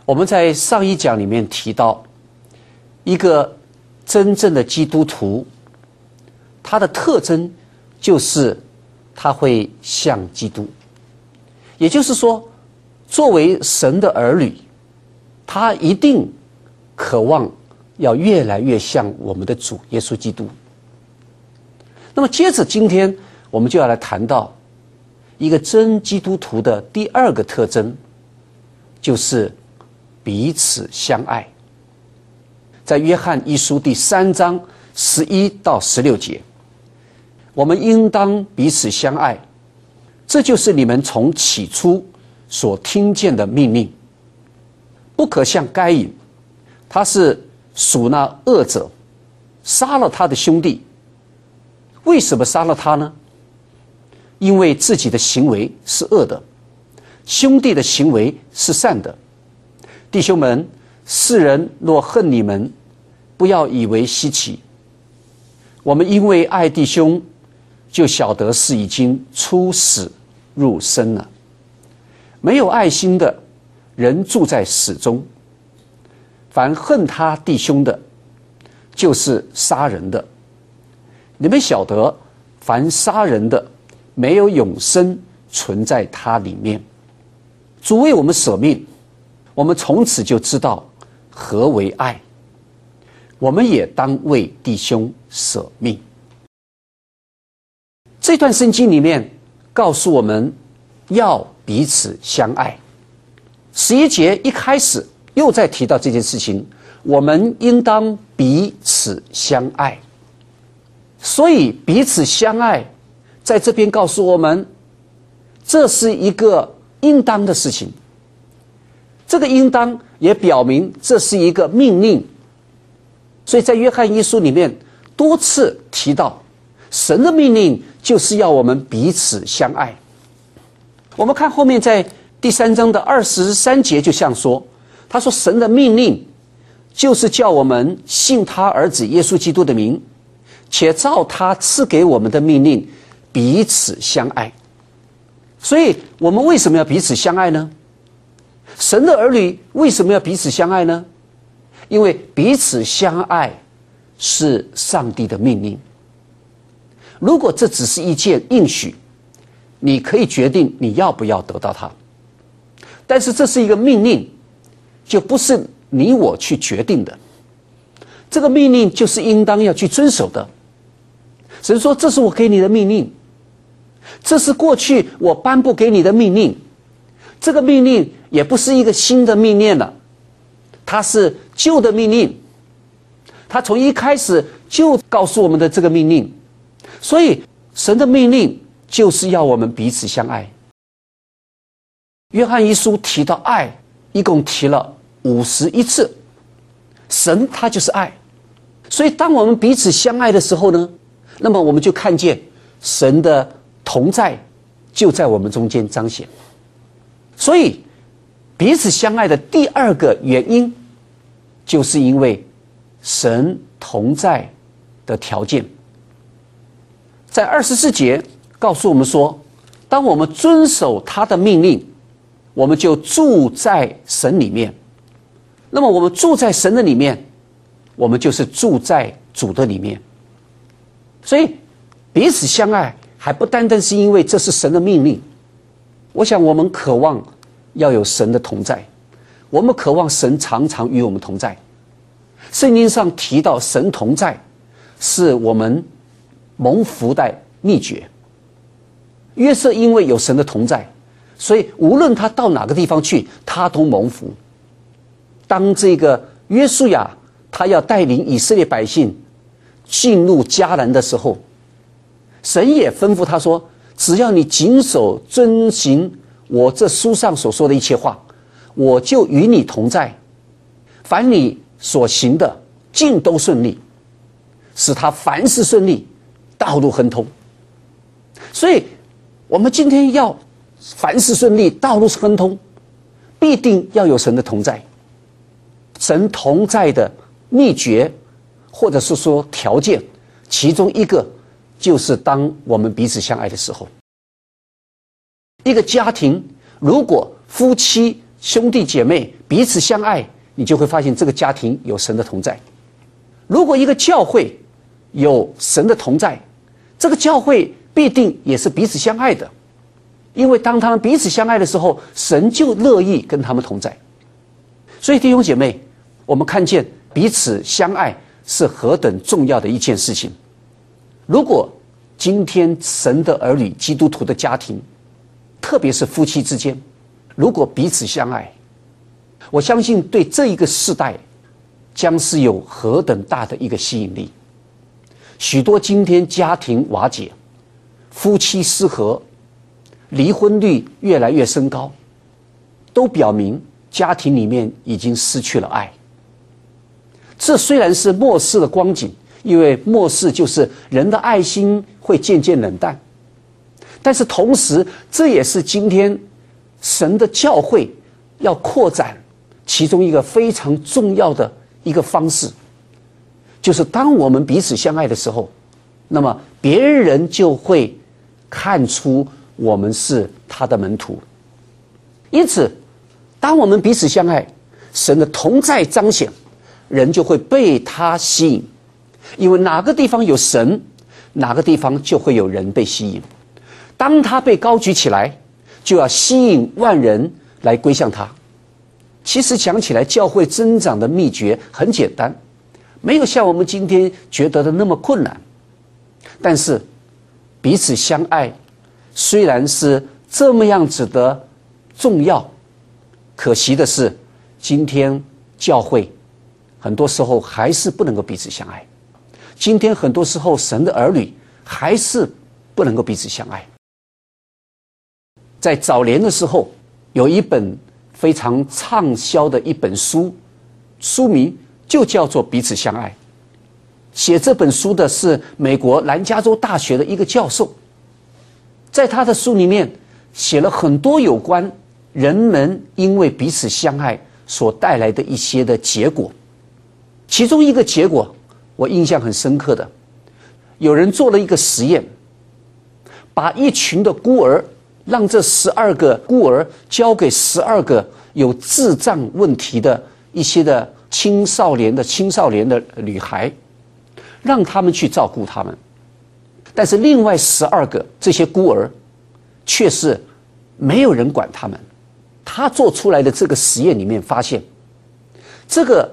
我们在上一讲里面提到，一个真正的基督徒，他的特征就是他会像基督。也就是说，作为神的儿女，他一定渴望要越来越像我们的主耶稣基督。那么接着今天我们就要来谈到一个真基督徒的第二个特征，就是彼此相爱。在约翰一书第3章11到16节，我们应当彼此相爱，这就是你们从起初所听见的命令。不可像该隐，他是属那恶者，杀了他的兄弟。为什么杀了他呢？因为自己的行为是恶的，兄弟的行为是善的。弟兄们，世人若恨你们，不要以为稀奇。我们因为爱弟兄，就晓得是已经出死入生了。没有爱心的人住在死中。凡恨他弟兄的，就是杀人的。你们晓得，凡杀人的，没有永生存在他里面。主为我们舍命，我们从此就知道何为爱。我们也当为弟兄舍命。这段圣经里面告诉我们要彼此相爱。11节一开始又在提到这件事情，我们应当彼此相爱。所以彼此相爱在这边告诉我们，这是一个应当的事情。这个应当也表明这是一个命令。所以在约翰一书里面多次提到，神的命令就是要我们彼此相爱。我们看后面在第3章的23节就这样说，他说神的命令就是叫我们信他儿子耶稣基督的名，且照他赐给我们的命令彼此相爱。所以我们为什么要彼此相爱呢？神的儿女为什么要彼此相爱呢？因为彼此相爱是上帝的命令。如果这只是一件应许，你可以决定你要不要得到它。但是这是一个命令，就不是你我去决定的。这个命令就是应当要去遵守的。神说，这是我给你的命令，这是过去我颁布给你的命令。这个命令也不是一个新的命令了，它是旧的命令，它从一开始就告诉我们的这个命令。所以神的命令就是要我们彼此相爱。约翰一书提到爱一共提了51次，神他就是爱。所以当我们彼此相爱的时候呢，那么我们就看见神的同在就在我们中间彰显。所以彼此相爱的第二个原因，就是因为神同在的条件。在24节告诉我们说，当我们遵守他的命令，我们就住在神里面。那么我们住在神的里面，我们就是住在主的里面。所以彼此相爱还不单单是因为这是神的命令。我想我们渴望要有神的同在，我们渴望神常常与我们同在。圣经上提到神同在是我们蒙福的秘诀。约瑟因为有神的同在，所以无论他到哪个地方去，他都蒙福。当这个约书亚他要带领以色列百姓进入迦南的时候，神也吩咐他说，只要你谨守遵行我这书上所说的一切话，我就与你同在，凡你所行的尽都顺利，使他凡事顺利，道路亨通。所以我们今天要凡事顺利，道路亨通，必定要有神的同在。神同在的秘诀或者是说条件，其中一个就是当我们彼此相爱的时候。一个家庭如果夫妻兄弟姐妹彼此相爱，你就会发现这个家庭有神的同在。如果一个教会有神的同在，这个教会必定也是彼此相爱的，因为当他们彼此相爱的时候，神就乐意跟他们同在。所以弟兄姐妹，我们看见彼此相爱是何等重要的一件事情。如果今天神的儿女基督徒的家庭，特别是夫妻之间，如果彼此相爱，我相信对这一个世代将是有何等大的一个吸引力。许多今天家庭瓦解，夫妻失和，离婚率越来越升高，都表明家庭里面已经失去了爱。这虽然是末世的光景，因为末世就是人的爱心会渐渐冷淡，但是同时这也是今天神的教会要扩展其中一个非常重要的一个方式，就是当我们彼此相爱的时候，那么别人就会看出我们是他的门徒。因此当我们彼此相爱，神的同在彰显，人就会被他吸引，因为哪个地方有神，哪个地方就会有人被吸引。当他被高举起来，就要吸引万人来归向他。其实讲起来，教会增长的秘诀很简单，没有像我们今天觉得的那么困难。但是彼此相爱虽然是这么样子的重要，可惜的是今天教会很多时候还是不能够彼此相爱，今天很多时候神的儿女还是不能够彼此相爱。在早年的时候，有一本非常畅销的一本书，书名就叫做《彼此相爱》。写这本书的是美国南加州大学的一个教授，在他的书里面写了很多有关人们因为彼此相爱所带来的一些的结果。其中一个结果我印象很深刻的，有人做了一个实验，把一群的孤儿，让这12个孤儿交给12个有智障问题的一些的青少年的女孩，让他们去照顾他们。但是另外12个这些孤儿却是没有人管他们。他做出来的这个实验里面发现，这个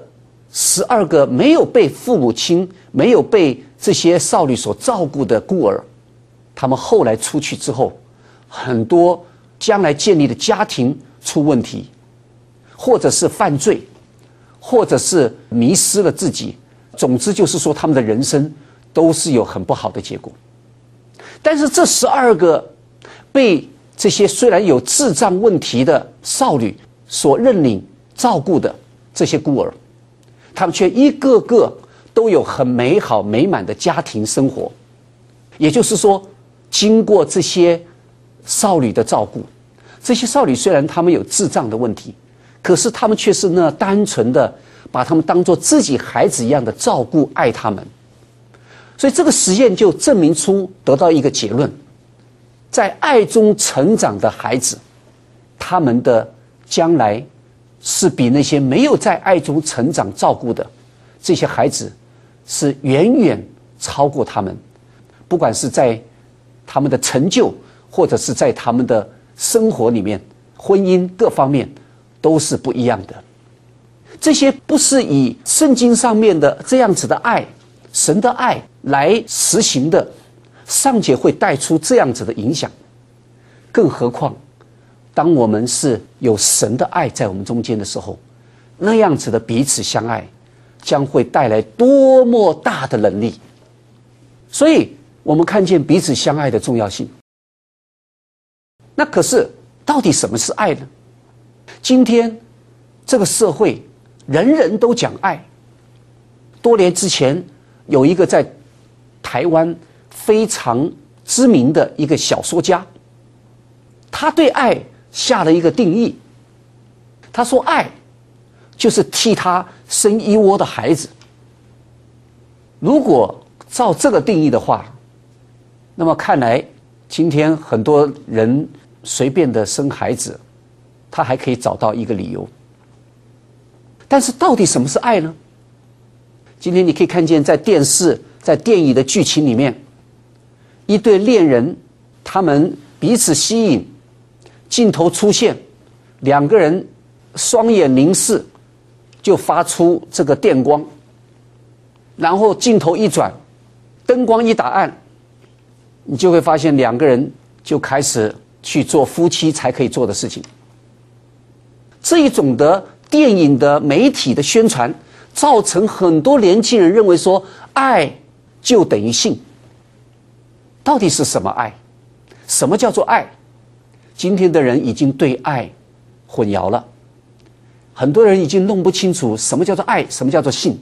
12个没有被父母亲、没有被这些少女所照顾的孤儿，他们后来出去之后，很多将来建立的家庭出问题，或者是犯罪，或者是迷失了自己，总之就是说他们的人生都是有很不好的结果。但是这12个被这些虽然有智障问题的少女所认领照顾的这些孤儿，他们却一个个都有很美好美满的家庭生活。也就是说，经过这些少女的照顾，这些少女虽然她们有智障的问题，可是她们却是那单纯的把她们当作自己孩子一样的照顾爱她们。所以这个实验就证明出得到一个结论，在爱中成长的孩子，他们的将来是比那些没有在爱中成长照顾的这些孩子是远远超过他们，不管是在他们的成就，或者是在他们的生活里面、婚姻各方面都是不一样的。这些不是以圣经上面的这样子的爱，神的爱来实行的，尚且会带出这样子的影响，更何况当我们是有神的爱在我们中间的时候，那样子的彼此相爱将会带来多么大的能力。所以我们看见彼此相爱的重要性。那可是到底什么是爱呢？今天这个社会人人都讲爱。多年之前有一个在台湾非常知名的一个小说家，他对爱下了一个定义。他说爱就是替他生一窝的孩子。如果照这个定义的话，那么看来今天很多人随便的生孩子， 他还可以找到一个理由。但是到底什么是爱呢？今天你可以看见在电视、在电影的剧情里面，一对恋人，他们彼此吸引，镜头出现，两个人双眼凝视，就发出这个电光，然后镜头一转，灯光一打暗，你就会发现两个人就开始去做夫妻才可以做的事情。这一种的电影的媒体的宣传，造成很多年轻人认为说，爱就等于性。到底是什么爱？什么叫做爱？今天的人已经对爱混淆了，很多人已经弄不清楚什么叫做爱，什么叫做性。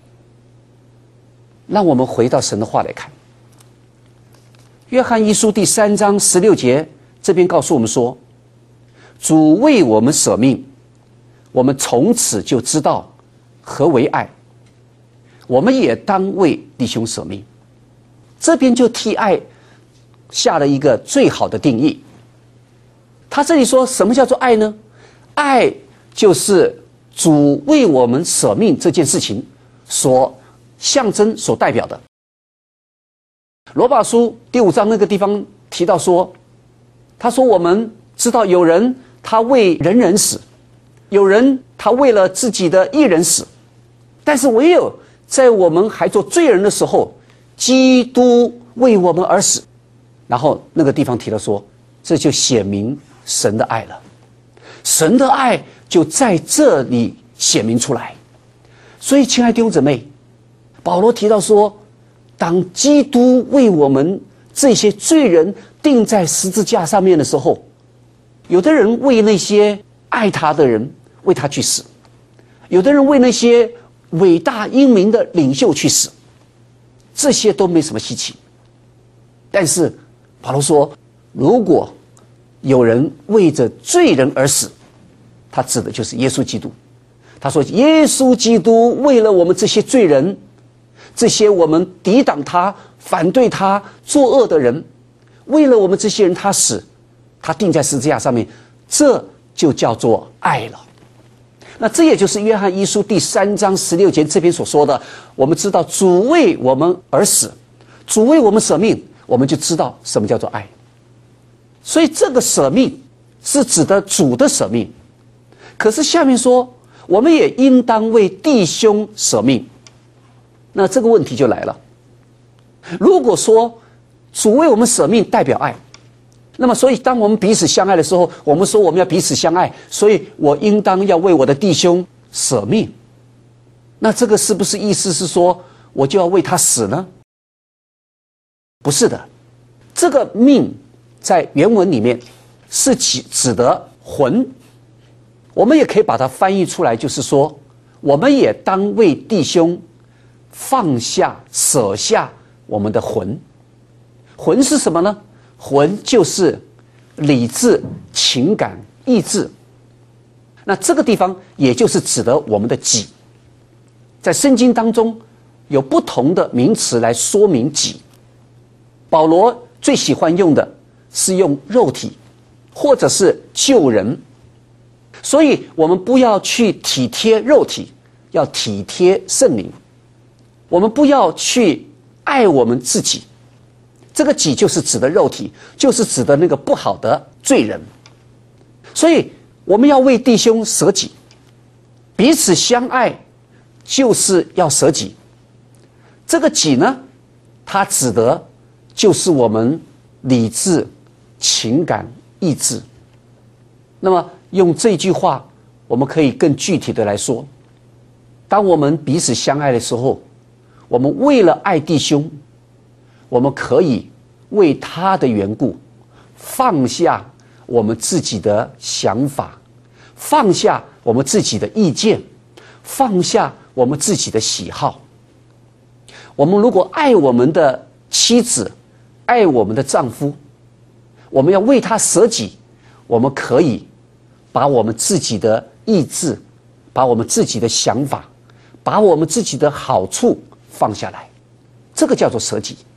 让我们回到神的话来看，约翰一书第3章16节，这边告诉我们说，主为我们舍命，我们从此就知道何为爱，我们也当为弟兄舍命。这边就替爱下了一个最好的定义。他这里说什么叫做爱呢？爱就是主为我们舍命这件事情所象征、所代表的。罗马书第5章那个地方提到说，他说我们知道有人他为人人死，有人他为了自己的一人死，但是唯有在我们还做罪人的时候，基督为我们而死。然后那个地方提到说，这就显明神的爱了。神的爱就在这里显明出来。所以亲爱的弟兄姊妹，保罗提到说，当基督为我们这些罪人钉在十字架上面的时候，有的人为那些爱他的人为他去死，有的人为那些伟大英明的领袖去死，这些都没什么稀奇。但是保罗说，如果有人为着罪人而死，他指的就是耶稣基督。他说耶稣基督为了我们这些罪人，这些我们抵挡他、反对他、作恶的人，为了我们这些人他死，他钉在十字架上面，这就叫做爱了。那这也就是约翰一书第3章16节这边所说的，我们知道主为我们而死，主为我们舍命，我们就知道什么叫做爱。所以这个舍命是指的主的舍命。可是下面说，我们也应当为弟兄舍命。那这个问题就来了，如果说主为我们舍命代表爱，那么所以当我们彼此相爱的时候，我们说我们要彼此相爱，所以我应当要为我的弟兄舍命。那这个是不是意思是说我就要为他死呢？不是的，这个命在原文里面是指的魂，我们也可以把它翻译出来，就是说我们也当为弟兄放下、舍下我们的魂。魂是什么呢？魂就是理智、情感、意志。那这个地方也就是指的我们的己。在圣经当中有不同的名词来说明己。保罗最喜欢用的是用肉体，或者是救人。所以我们不要去体贴肉体，要体贴圣灵。我们不要去爱我们自己，这个己就是指的肉体，就是指的那个不好的罪人。所以我们要为弟兄舍己，彼此相爱就是要舍己。这个己呢，它指的就是我们理智、情感、意志。那么用这句话，我们可以更具体的来说，当我们彼此相爱的时候，我们为了爱弟兄，我们可以为他的缘故放下我们自己的想法，放下我们自己的意见，放下我们自己的喜好。我们如果爱我们的妻子，爱我们的丈夫，我们要为他舍己，我们可以把我们自己的意志，把我们自己的想法，把我们自己的好处放下来，这个叫做舍己。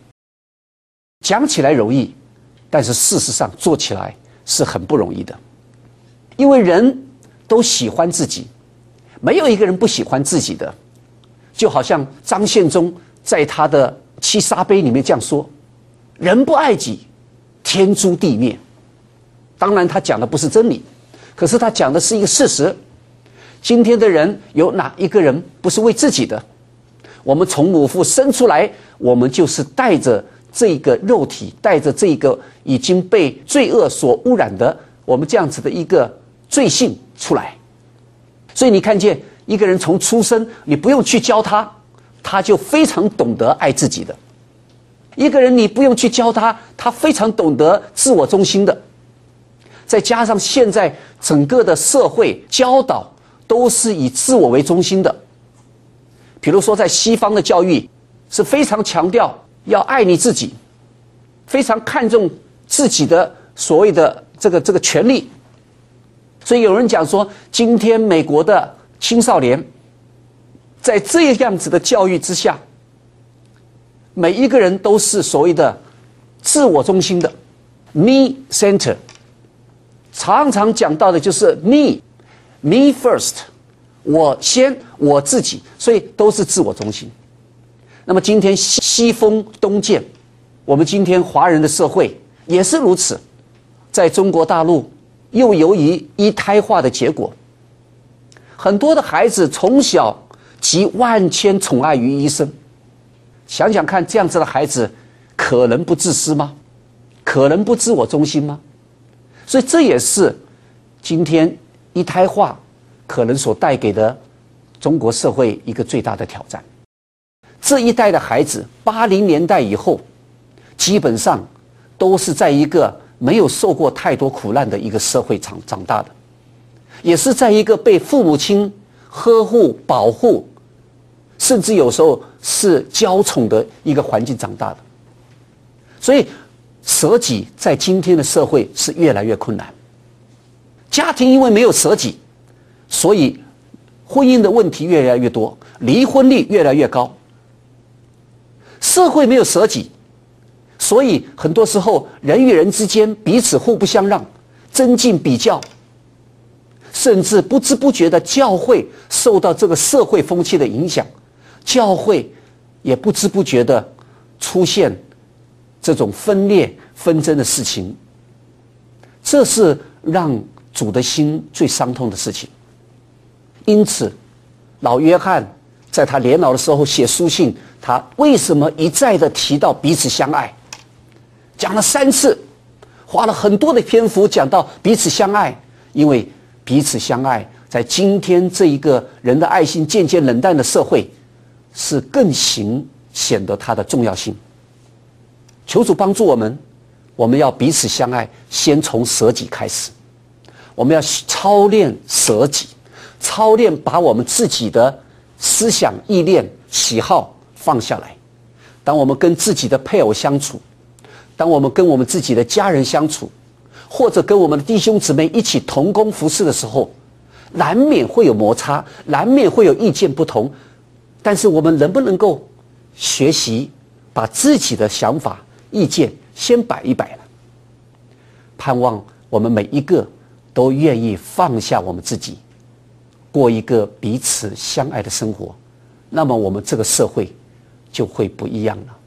讲起来容易，但是事实上做起来是很不容易的。 因为人都喜欢自己，没有一个人不喜欢自己的。就好像张献忠在他的《七杀碑》里面这样说：“人不爱己，天诛地灭。”当然，他讲的不是真理，可是他讲的是一个事实。今天的人有哪一个人不是为自己的？我们从母腹生出来，我们就是带着这个肉体，带着这个已经被罪恶所污染的我们这样子的一个罪性出来。所以你看见一个人从出生，你不用去教他，他就非常懂得爱自己的。一个人你不用去教他，他非常懂得自我中心的。再加上现在整个的社会教导都是以自我为中心的。比如说在西方的教育是非常强调要爱你自己，非常看重自己的所谓的这个权利。所以有人讲说，今天美国的青少年在这样子的教育之下，每一个人都是所谓的自我中心的 me center， 常常讲到的就是 me first， 我先我自己，所以都是自我中心。那么今天西风东渐，我们今天华人的社会也是如此。在中国大陆又由于一胎化的结果，很多的孩子从小集万千宠爱于一身。想想看，这样子的孩子可能不自私吗？可能不自我中心吗？所以这也是今天一胎化可能所带给的中国社会一个最大的挑战。这一代的孩子80年代以后基本上都是在一个没有受过太多苦难的一个社会长大的，也是在一个被父母亲呵护保护，甚至有时候是娇宠的一个环境长大的。所以舍己在今天的社会是越来越困难。家庭因为没有舍己，所以婚姻的问题越来越多，离婚率越来越高。社会没有舍己，所以很多时候人与人之间彼此互不相让，增进比较，甚至不知不觉的教会受到这个社会风气的影响，教会也不知不觉的出现这种分裂纷争的事情。这是让主的心最伤痛的事情。因此老约翰在他年老的时候写书信，他为什么一再的提到彼此相爱，讲了3次，花了很多的篇幅讲到彼此相爱。因为彼此相爱在今天这一个人的爱心渐渐冷淡的社会是更显得它的重要性。求主帮助我们，我们要彼此相爱，先从舍己开始。我们要操练舍己，操练把我们自己的思想意念喜好放下来。当我们跟自己的配偶相处，当我们跟我们自己的家人相处，或者跟我们的弟兄姊妹一起同工服事的时候，难免会有摩擦，难免会有意见不同。但是我们能不能够学习把自己的想法意见先摆一摆了？盼望我们每一个都愿意放下我们自己，过一个彼此相爱的生活，那么我们这个社会就会不一样了。